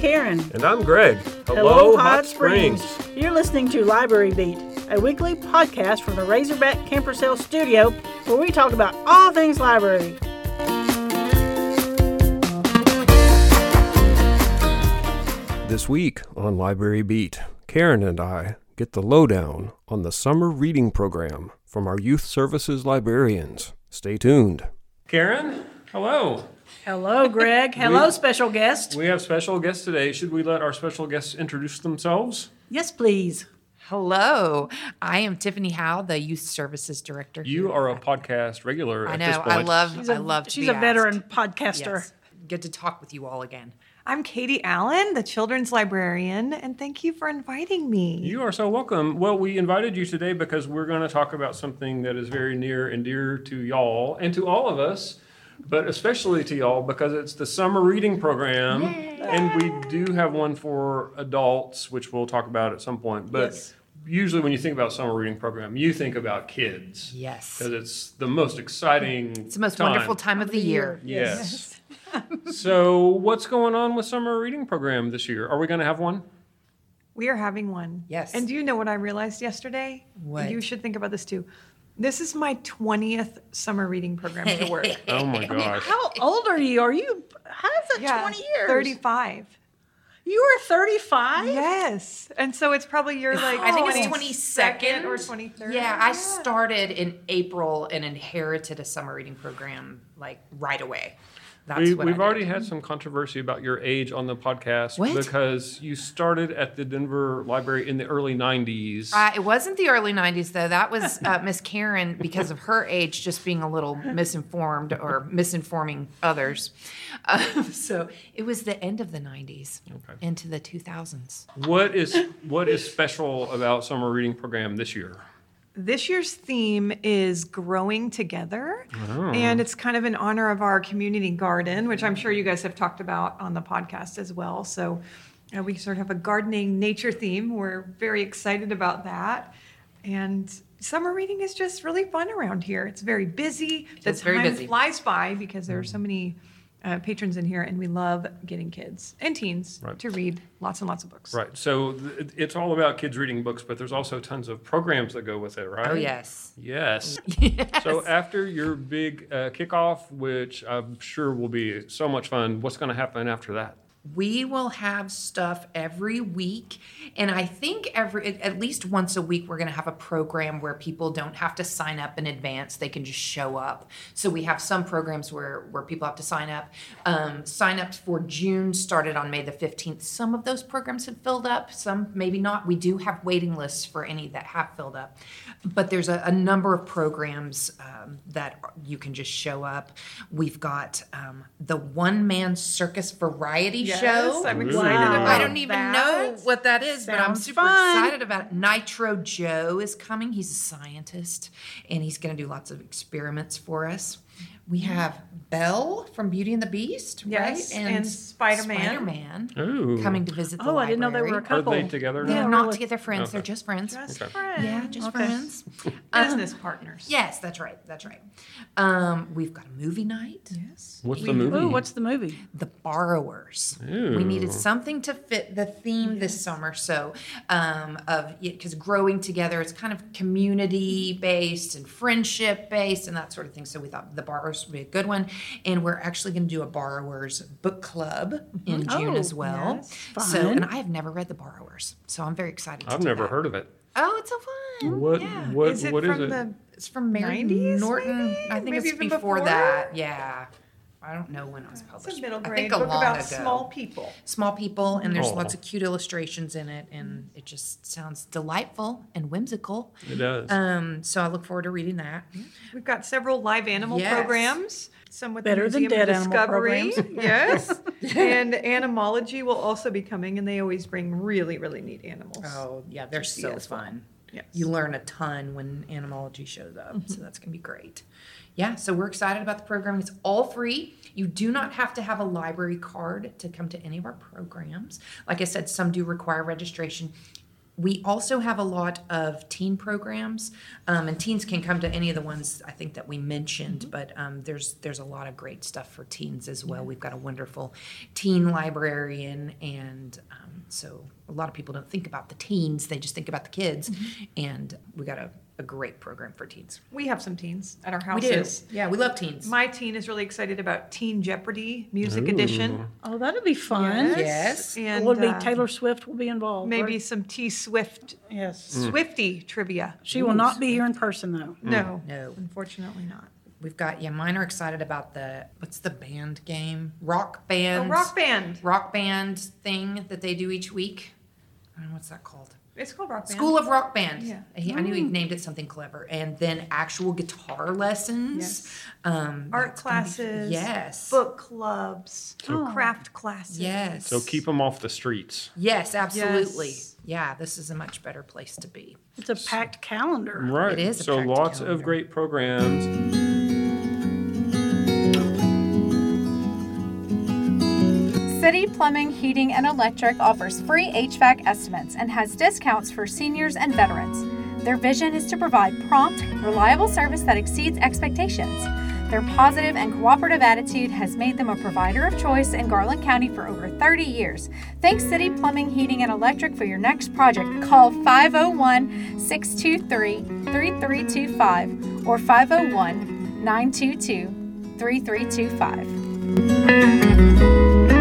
Karen. And I'm Greg. Hello, Hot Springs. You're listening to Library Beat, a weekly podcast from the Razorback Camper Sale studio where we talk about all things library. This week on Library Beat, Karen and I get the lowdown on the summer reading program from our youth services librarians. Stay tuned. Karen, hello. Hello, Greg. Hello, special guest. We have special guests today. Should we let our special guests introduce themselves? Yes, please. Hello, I am Tiffany Howe, the Youth Services Director. You are a podcast regular at this point. I love. She's a veteran podcaster. Yes. Good to talk with you all again. I'm Katie Allen, the children's librarian, and thank you for inviting me. You are so welcome. Well, we invited you today because we're going to talk about something that is very near and dear to y'all and to all of us, but especially to y'all because it's the summer reading program. Yay. And we do have one for adults, which we'll talk about at some point. But yes. Usually when you think about summer reading program, you think about kids. Yes. Because it's the most exciting It's the most wonderful time of the year. Yes. So what's going on with summer reading program this year? Are we going to have one? We are having one. Yes. And do you know what I realized yesterday? What? You should think about this too. This is my 20th summer reading program to work. Oh my gosh. How old are you? How is that 20 years? 35. You are 35? Yes. And so it's probably your I think it's 22nd or 23rd. Yeah, I started in April and inherited a summer reading program like right away. We've already had some controversy about your age on the podcast because you started at the Denver Library in the early 90s. It wasn't the early 90s, though. That was Miss Karen, because of her age, just being a little misinformed or misinforming others. So it was the end of the 90s into the 2000s. What is special about summer reading program this year? This year's theme is Growing Together, and it's kind of in honor of our community garden, which I'm sure you guys have talked about on the podcast as well. So we sort of have a gardening nature theme. We're very excited about that. And summer reading is just really fun around here. It's very busy. The time flies by because there are so many patrons in here, and we love getting kids and teens to read lots and lots of books. Right. So it's all about kids reading books, but there's also tons of programs that go with it, right? Oh, yes. Yes. Yes. So after your big kickoff, which I'm sure will be so much fun, what's going to happen after that? We will have stuff every week, and I think at least once a week we're going to have a program where people don't have to sign up in advance. They can just show up. So we have some programs where people have to sign up. Sign-ups for June started on May the 15th. Some of those programs have filled up, some maybe not. We do have waiting lists for any that have filled up. But there's a number of programs that you can just show up. We've got the one-man circus variety show. I'm excited about I don't even know what that is, but I'm super fun. excited about it. Nitro Joe is coming. He's a scientist, and he's going to do lots of experiments for us. We have Belle from Beauty and the Beast, yes, right? And Spider-Man. coming to visit the library. I didn't know they were a couple. Are they together now? They're not together friends. They're just friends. Just friends. Yeah, just friends. Business partners. Yes, that's right. We've got a movie night. Yes. What's the movie? Ooh, what's the movie? The Borrowers. Ooh. We needed something to fit the theme this summer. So, because growing together, it's kind of community based and friendship based and that sort of thing. So we thought the Borrowers would be a good one. And we're actually going to do a Borrowers book club in June as well. Yes. So, and I have never read the Borrowers, so I'm very excited. I've never heard of it. Oh, it's so fun. What Is it what from is it? the It's from Mary 90s, Norton. maybe? I think Maybe it's even before before? that. Yeah. I don't know when it was It's published. a middle I grade think a book long about ago. small people. Small people, and there's Oh. lots of cute illustrations in it, and it just sounds delightful and whimsical. It does. So I look forward to reading that. We've got several live animal Yes. programs. Some with Better the than Museum of dead animal Discovery. programs. Yes. And Animology will also be coming, and they always bring really, really neat animals. Oh, yeah, they're so as well. fun. Yes. You learn a ton when Animology shows up, so that's going to be great. Yeah, so we're excited about the program. It's all free. You do not have to have a library card to come to any of our programs. Like I said, some do require registration. We also have a lot of teen programs, and teens can come to any of the ones I think that we mentioned, but there's a lot of great stuff for teens as well. We've got a wonderful teen librarian, and so a lot of people don't think about the teens, they just think about the kids, and we got a great program for teens. We have some teens at our We do. houses. Yeah, we love teens. My teen is really excited about Teen Jeopardy Music Edition. Oh, that'd be fun. Yes. And It would be Taylor Swift will be involved. maybe right? some T Swift, Yes. Swifty trivia. She will not be here in person though. No, No. unfortunately not. We've got, mine are excited about what's the band game? Rock band. A rock band. Rock band thing that they do each week. I don't know what's that called. It's called Rock Band. School of Rock Band. Yeah. I knew he named it something clever. And then actual guitar lessons. Yes. Art Art classes. Yes. Book clubs. Oh. Craft classes. Yes. So keep them off the streets. Yes, absolutely. Yes. Yeah, this is a much better place to be. It's a packed calendar. Right. It is a So packed lots calendar. of great programs. City Plumbing, Heating, and Electric offers free HVAC estimates and has discounts for seniors and veterans. Their vision is to provide prompt, reliable service that exceeds expectations. Their positive and cooperative attitude has made them a provider of choice in Garland County for over 30 years. Thanks City Plumbing, Heating, and Electric for your next project. Call 501-623-3325 or 501-922-3325.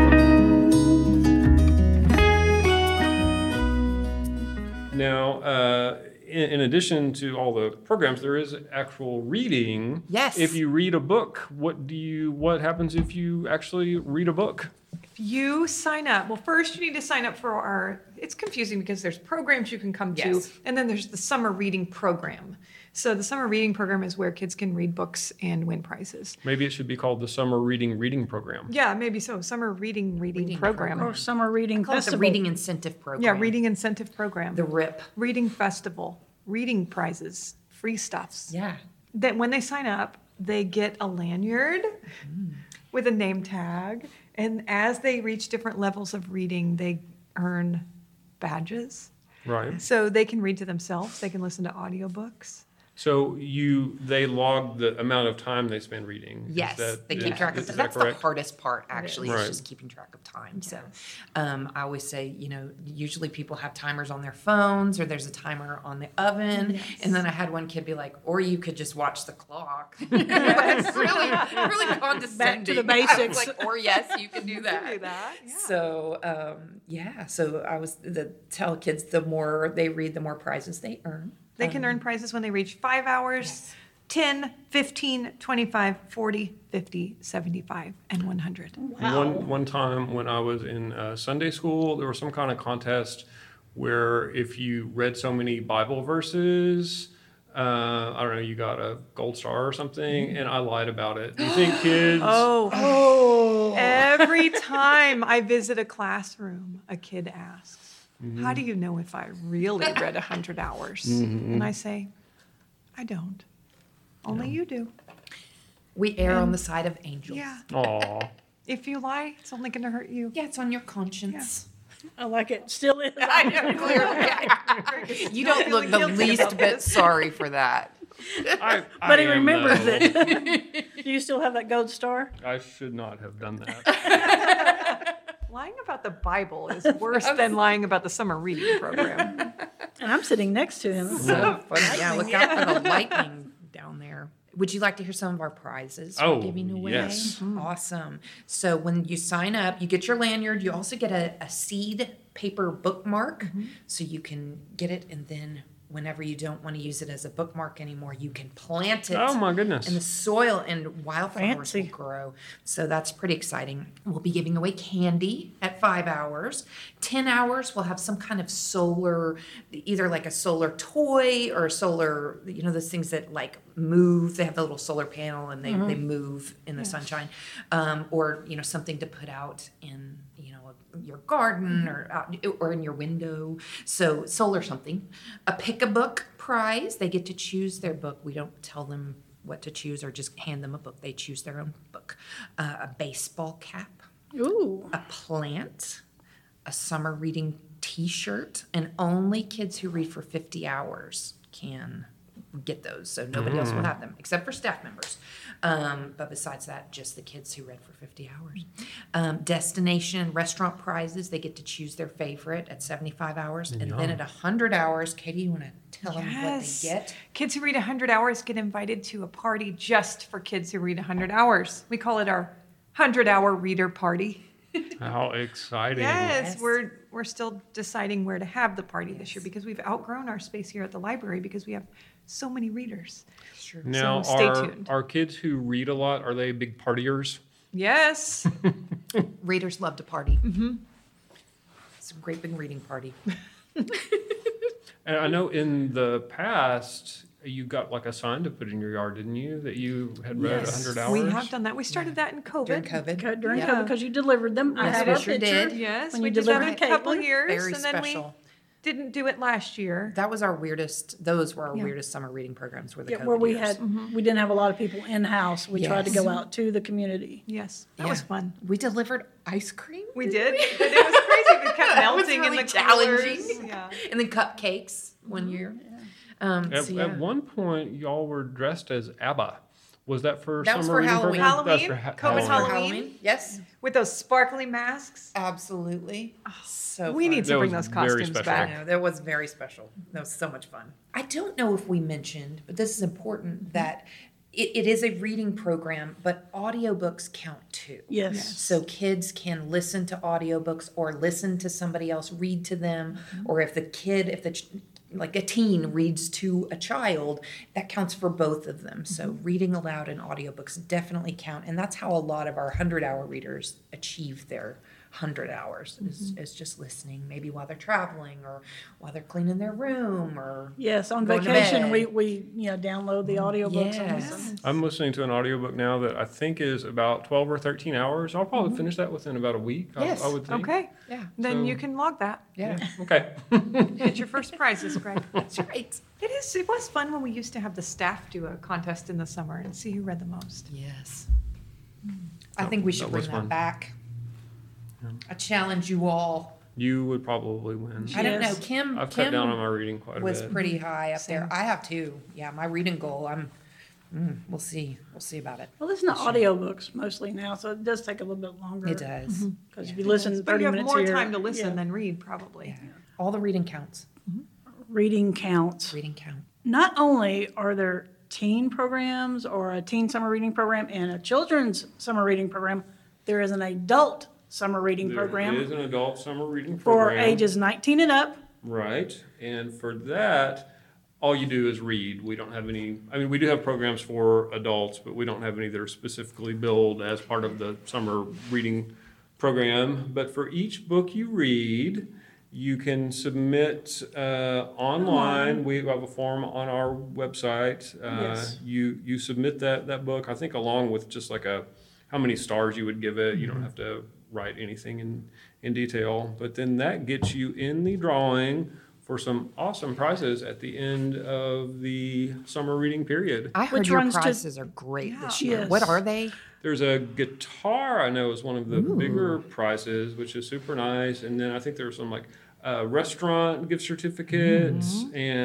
Now, in addition to all the programs, there is actual reading. Yes. If you read a book, what happens if you actually read a book? If you sign up, well, first you need to sign up for it's confusing because there's programs you can come to, Yes. and then there's the summer reading program. So the summer reading program is where kids can read books and win prizes. Maybe it should be called the Summer Reading Program. Yeah, maybe so. Summer reading program. Or summer reading Call it the festival. Reading Incentive Program. Yeah, reading incentive program. The RIP. Reading festival, reading prizes, free stuffs. Yeah. That when they sign up, they get a lanyard with a name tag, and as they reach different levels of reading, they earn badges. Right. So they can read to themselves. They can listen to audiobooks. So they log the amount of time they spend reading. Yes, they keep track of is that. that That's correct? the hardest part, actually, Right. is just keeping track of time. So I always say, usually people have timers on their phones or there's a timer on the oven. Yes. And then I had one kid be like, or you could just watch the clock. It's really condescending. Back to the I was basics. like, or yes, you can do that. do that, yeah. So, so I was tell kids the more they read, the more prizes they earn. They can earn prizes when they reach 5 hours, 10, 15, 25, 40, 50, 75, and 100. One time when I was in Sunday school, there was some kind of contest where if you read so many Bible verses, I don't know, you got a gold star or something, and I lied about it. Do you think kids? Oh, every time I visit a classroom, a kid asks, how do you know if I really read 100 hours? And I say, I don't. Only you do. We err on the side of angels. Yeah. Aw. If you lie, it's only going to hurt you. Yeah, it's on your conscience. I like it. Still is. I know, clearly. You don't look the guilty least about bit this. sorry for that. But he remembers though. it. Do you still have that gold star? I should not have done that. Lying about the Bible is worse than lying about the summer reading program. And I'm sitting next to him. So funny. Yeah, look out for the lightning down there. Would you like to hear some of our prizes we're Oh, giving away? yes. Awesome. So when you sign up, you get your lanyard. You also get a seed paper bookmark. So you can get it, and then whenever you don't want to use it as a bookmark anymore, you can plant it Oh my goodness. in the soil, and wildflowers Fancy. will grow. So that's pretty exciting. We'll be giving away candy at 5 hours. 10 hours, we'll have some kind of solar, either like a solar toy or solar, those things that like move. They have the little solar panel and they move in the sunshine. Or, something to put out in, your garden or out, or in your window. So solar something. A pick a book prize. They get to choose their book. We don't tell them what to choose or just hand them a book. They choose their own book. A baseball cap, Ooh. a plant, a summer reading T-shirt, and only kids who read for 50 hours can get those. So nobody else will have them except for staff members. But besides that, just the kids who read for 50 hours. Destination and restaurant prizes, they get to choose their favorite at 75 hours. And then at 100 hours, Katie, you want to tell them what they get? Kids who read 100 hours get invited to a party just for kids who read 100 hours. We call it our 100-hour reader party. How exciting. Yes, we're still deciding where to have the party this year because we've outgrown our space here at the library because we have so many readers. Sure. Now, So stay tuned. are kids who read a lot, are they big partiers? Yes. Readers love to party. It's a great big reading party. And I know in the past, you got like a sign to put in your yard, didn't you? That you had read 100 hours? We have done that. We started that in COVID. During COVID. During Yeah. COVID, because you delivered them. I Yes, have we our sure picture. did. Yes, When we you did that delivered a couple Caitlin. years, Very and then special. we didn't do it last year. That was our weirdest, those were our weirdest summer reading programs were the Yeah, COVID where we years. had, we didn't have a lot of people in-house. We tried to Yes. go out to the community. Yes, that Yeah. was fun. We delivered ice cream. We did. But it was crazy. It kept That was melting really in the challenging. coolers. Yeah. And then cupcakes one year. At one point, y'all were dressed as ABBA. Was that for That was summer for reading Halloween. program? That was for Halloween? COVID That was for Halloween? Yes, With those sparkly masks. absolutely. So We fun. need to That bring was those very costumes special. I back. know, that was very special. That was so much fun. I don't know if we mentioned, but this is important, that it is a reading program, but audiobooks count too. Yes. So kids can listen to audiobooks or listen to somebody else read to them, or if like a teen reads to a child, that counts for both of them. So reading aloud and audiobooks definitely count. And that's how a lot of our 100-hour readers achieve their 100 hours is just listening, maybe while they're traveling or while they're cleaning their room or Yes, on going to vacation, bed. we download the audiobooks and Yes. listen. I'm listening to an audiobook now that I think is about 12 or 13 hours. I'll probably finish that within about a week, Yes. I would think. Okay. Yeah. Then So- you can log that. Yeah. Okay. Get your first prizes, Greg. That's right. It was fun when we used to have the staff do a contest in the summer and see who read the most. Yes. I think we should that bring was that fun. back. I challenge you all. You would probably win. I don't know. Yes. Kim I've cut down on Kim my reading quite a was bit. pretty high up there. Same. I have too. Yeah, my reading goal. We'll see. We'll see about it. Well, listen to audiobooks mostly now, so it does take a little bit longer. It does. Because if you listen But 30 you have minutes more here. time to listen yeah. than read, probably. Yeah. All the reading counts. Reading counts. Reading count. Not only are there teen programs or a teen summer reading program and a children's summer reading program, there is an adult summer reading There program is an adult summer reading for program. ages 19 and up. Right. And for that, all you do is read. We don't have any, we do have programs for adults, but we don't have any that are specifically billed as part of the summer reading program. But for each book you read, you can submit online. We have a form on our website. Yes. You submit that book, I think, along with just like how many stars you would give it. You don't have to write anything in detail. But then that gets you in the drawing for some awesome prizes at the end of the summer reading period. I heard Which your runs to- prizes are great this year. Yes. What are they? There's a guitar I know is one of the bigger prizes, which is super nice. And then I think there's some like restaurant gift certificates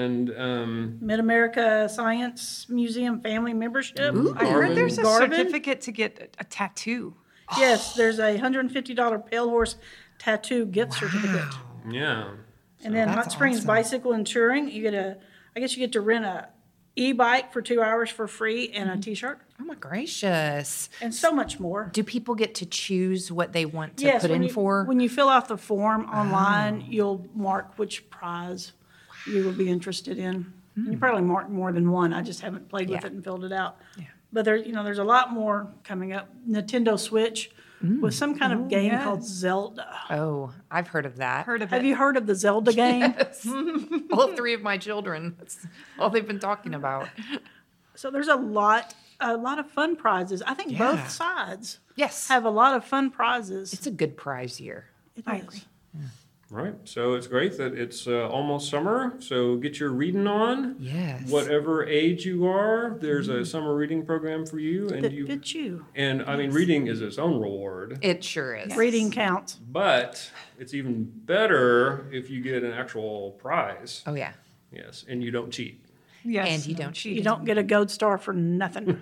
and Mid-America Science Museum family membership. I heard there's a Garvin? certificate to get a tattoo. Yes, there's a $150 Pale Horse tattoo gift certificate. yeah. And then That's Hot Springs awesome. Bicycle and Touring, I guess you get to rent a e-bike for 2 hours for free and a t-shirt Oh my gracious. and so much more. Do people get to choose what they want to Yes, put when in you, for? when you fill out the form online, you'll mark which prize you will be interested in. You probably mark more than one. I just haven't played with Yeah. it and filled it out. Yeah. But there's a lot more coming up. Nintendo Switch with some kind of game yes. called Zelda. Oh, I've heard of that. Heard of Have it. you heard of the Zelda game? All three of my children. That's all they've been talking about. So there's a lot of fun prizes. I think Yeah. both sides Yes. have a lot of fun prizes. It's a good prize year. It I is. agree. Right. So it's great that it's almost summer. So get your reading on. Yes. Whatever age you are, there's a summer reading program for you. And That fits you. And I mean, reading is its own reward. It sure is. Reading counts. But it's even better if you get an actual prize. Oh, yeah. Yes. And you don't cheat. Yes. And you don't You don't get a gold star for nothing.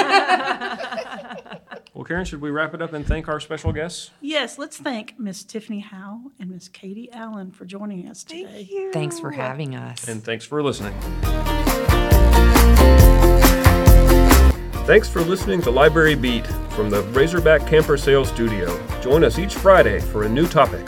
Well, Karen, should we wrap it up and thank our special guests? Yes, let's thank Miss Tiffany Howe and Miss Katie Allen for joining us today. Thank you. Thanks for having us. And thanks for listening. Thanks for listening to Library Beat from the Razorback Camper Sales Studio. Join us each Friday for a new topic.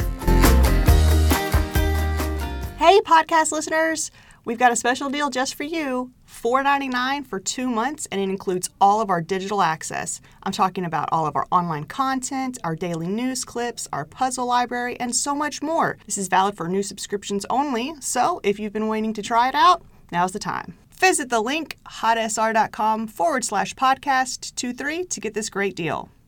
Hey, podcast listeners! We've got a special deal just for you. $4.99 for 2 months, and it includes all of our digital access. I'm talking about all of our online content, our daily news clips, our puzzle library, and so much more. This is valid for new subscriptions only, so if you've been waiting to try it out, now's the time. Visit the link hotsr.com/podcast23 to get this great deal.